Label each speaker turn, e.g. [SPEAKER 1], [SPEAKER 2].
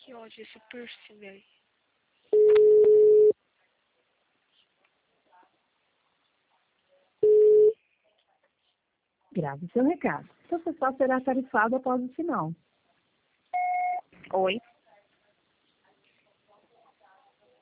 [SPEAKER 1] Que ódio esse piercing, velho.
[SPEAKER 2] Grave seu recado. Seu pessoal será tarifado após o sinal.
[SPEAKER 1] Oi.